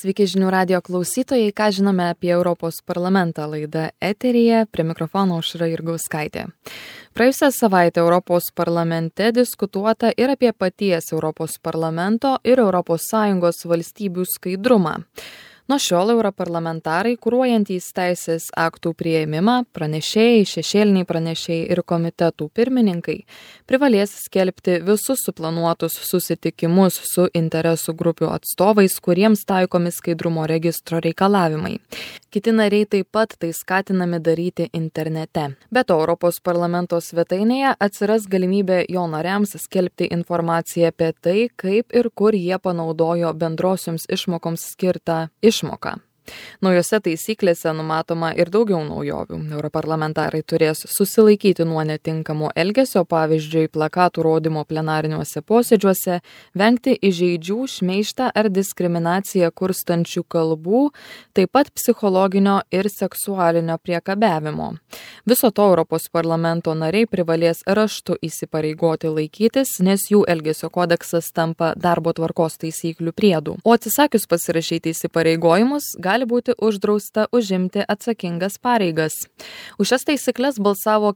Sveiki žinių radijo klausytojai, ką žinome apie Europos parlamentą laida eteryje, prie mikrofono Aušra Jurgauskaitė. Praėjusią savaitę Europos parlamente diskutuota ir apie paties Europos parlamento ir ES valstybių skaidrumą. Nuo šiol europarlamentarai, kuruojantys teisės aktų priėmimą, pranešėjai, šešėliniai pranešėjai ir komitetų pirmininkai privalės skelbti visus suplanuotus susitikimus su interesų grupių atstovais, kuriems taikomi skaidrumo registro reikalavimai. Kiti nariai taip pat tai skatinami daryti internete. Be to, Europos parlamento svetainėje atsiras galimybė jo nariams skelbti informaciją apie tai, kaip ir kur jie panaudojo bendrosioms išmokoms skirtą išmoką. Naujose taisyklėse numatoma ir daugiau naujovių. Europarlamentarai turės susilaikyti nuo netinkamo elgesio, pavyzdžiui, plakatų rodymo plenariniuose posėdžiuose, vengti įžeidžių, šmeižtą ar diskriminaciją kurstančių kalbų, taip pat psichologinio ir seksualinio priekabiavimo. Viso to Europos parlamento nariai privalės raštu įsipareigoti laikytis, nes jų elgesio kodeksas tampa darbo tvarkos taisyklių priedu. O atsisakius pasirašyti įsipareigojimus, gali būti uždrausta užimti atsakingas pareigas. Už šias taisyklės balsavo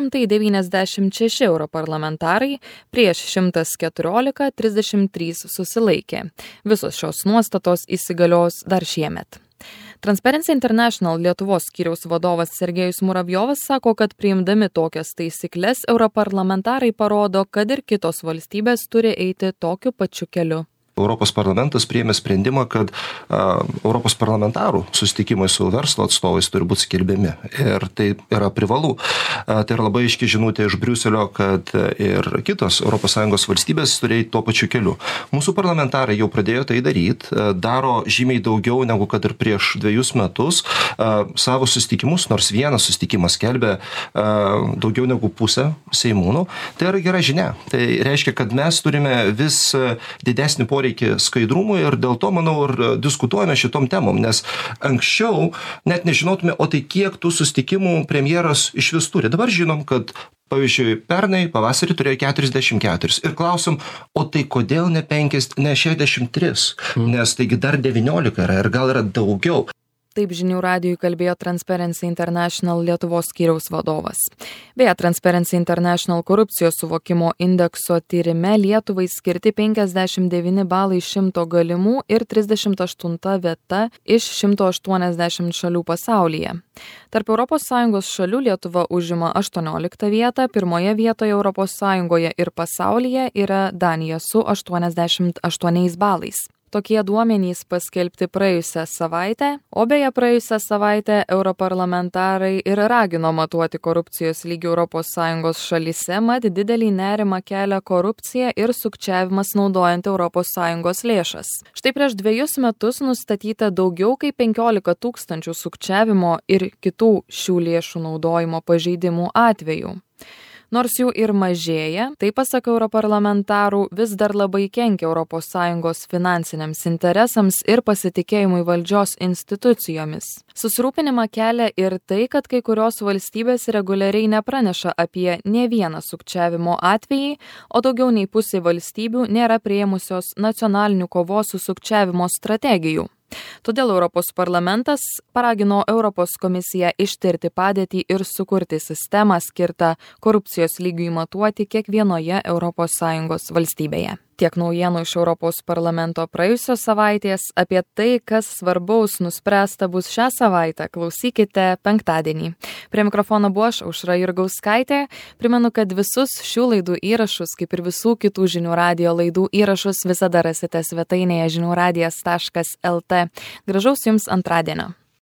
496 europarlamentarai, prieš 114, 33 susilaikė. Visos šios nuostatos įsigalios dar šiemet. Transparency International Lietuvos skyriaus vadovas Sergejus Muravjovas sako, kad priimdami tokias taisyklės europarlamentarai parodo, kad ir kitos valstybės turi eiti tokiu pačiu keliu. Europos parlamentas priėmė sprendimą, kad Europos parlamentarų susitikimai su verslo atstovais turi būti skelbiami. Ir tai yra privalu. Tai yra labai aiški žinutė iš Briuselio, kad ir kitos ES valstybės turi eiti tuo pačiu keliu. Mūsų parlamentarai jau pradėjo tai daryti, daro žymiai daugiau negu kad ir prieš 2 metus. Savo susitikimus, nors vienas susitikimas skelbia daugiau negu pusę seimūnų. Tai yra gera žinia. Tai reiškia, kad mes turime vis didesnį poreikį skaidrumui ir dėl to, manau, ir diskutuojame šitom temom, nes anksčiau net nežinotume, o tai kiek tų susitikimų premjeras iš vis turi. Dabar žinom, kad pavyzdžiui, pernai pavasarį turėjo 44 ir klausim, o tai kodėl ne 63, nes taigi dar 19 yra ir gal yra daugiau. Taip žinių radijui kalbėjo Transparency International Lietuvos skyriaus vadovas. Beje, Transparency International korupcijos suvokimo indekso tyrime Lietuvai skirti 59 balai 100 galimų ir 38 vieta iš 180 šalių pasaulyje. Tarp ES šalių Lietuva užima 18 vietą, pirmoje vietoje ES ir pasaulyje yra Danija su 88 balais. Tokie duomenys paskelbti praėjusią savaitę, o beje praėjusią savaitę europarlamentarai ir ragino matuoti korupcijos lygį ES šalyse, mat didelį nerimą kelia korupcija ir sukčiavimas naudojant ES lėšas. Štai prieš 2 metus nustatyta daugiau kaip 15 000 sukčiavimo ir kitų šių lėšų naudojimo pažeidimų atvejų. Nors jų ir mažėja, tai pasak europarlamentarų vis dar labai kenkia ES finansiniams interesams ir pasitikėjimui valdžios institucijomis. Susirūpinimą kelia ir tai, kad kai kurios valstybės reguliariai nepraneša apie nė vieną sukčiavimo atvejį, o daugiau nei pusė valstybių nėra priėmusios nacionalinių kovos su sukčiavimo strategijų. Todėl Europos parlamentas paragino Europos komisiją ištirti padėtį ir sukurti sistemą skirtą korupcijos lygiui matuoti kiekvienoje ES valstybėje. Tiek naujienų iš Europos parlamento praėjusios savaitės. Apie tai, kas svarbaus nuspręsta bus šią savaitę, klausykite penktadienį. Prie mikrofono buvo aš, Aušra Jurgauskaitė. Primenu, kad visus šių laidų įrašus, kaip ir visų kitų žinių radijo laidų įrašus, visada rasite svetainėje žiniųradijas.lt. Gražaus jums antradienio.